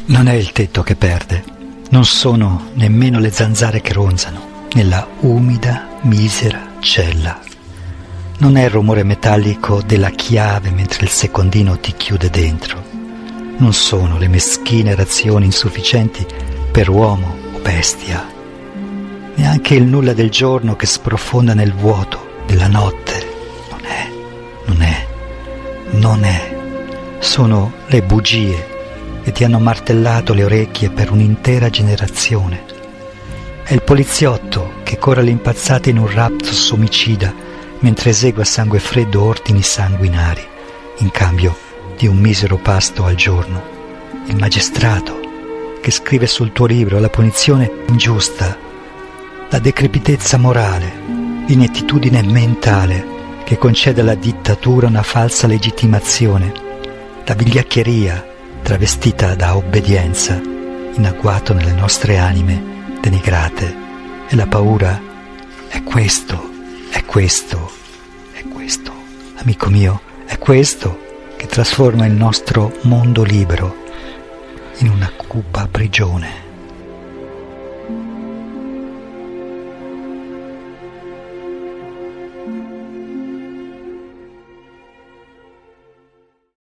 Non è il tetto che perde, non sono nemmeno le zanzare che ronzano nella umida, misera cella. Non è il rumore metallico della chiave mentre il secondino ti chiude dentro. Non sono le meschine razioni insufficienti per uomo o bestia. Neanche il nulla del giorno che sprofonda nel vuoto della notte. Non è. Sono le bugie che ti hanno martellato le orecchie per un'intera generazione. È il poliziotto che corre all'impazzata in un raptus omicida mentre esegue a sangue freddo ordini sanguinari in cambio di un misero pasto al giorno. Il magistrato che scrive sul tuo libro la punizione ingiusta, la decrepitezza morale, l'inettitudine mentale che concede alla dittatura una falsa legittimazione, la vigliaccheria travestita da obbedienza, in agguato nelle nostre anime denigrate, e la paura è questo, amico mio, è questo che trasforma il nostro mondo libero in una cupa prigione.